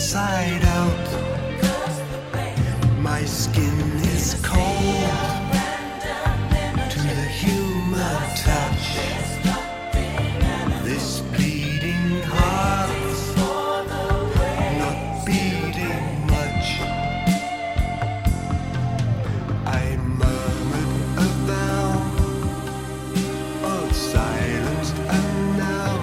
inside out. My skin is cold to the human touch. This bleeding heart's not beating much. I murmured a vow of silence, and now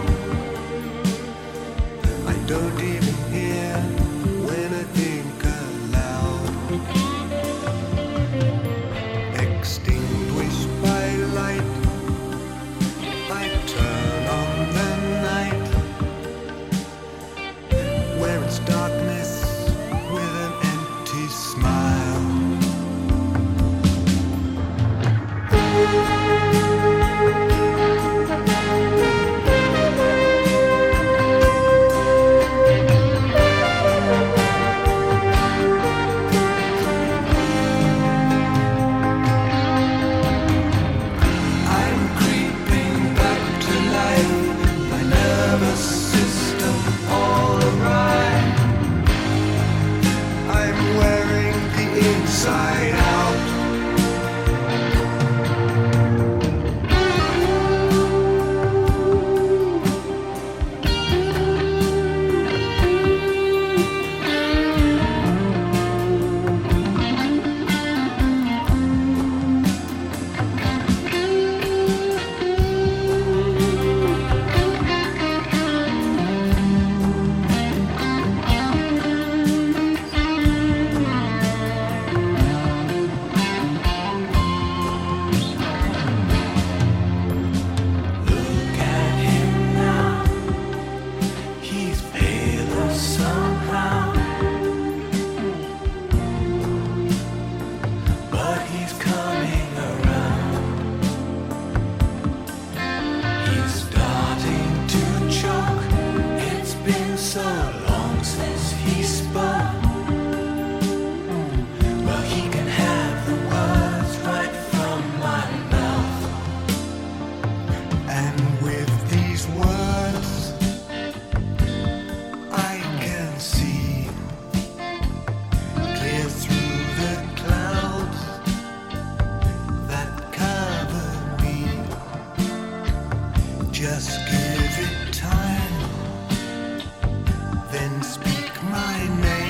I don't even hear when I think aloud. Extinguished by light, I turn on the night, where it's darkness with an empty smile. I'm creeping back to life, my nervous system all awry. I'm wearing the inside out. Look at him now, he's paler somehow, but he's coming around. He's starting to choke, it's been so long since he spoke. Well, he can have the words right from my mouth. And with these words, I can see clear through the clouds that cover me. Just give it time, then speak my name.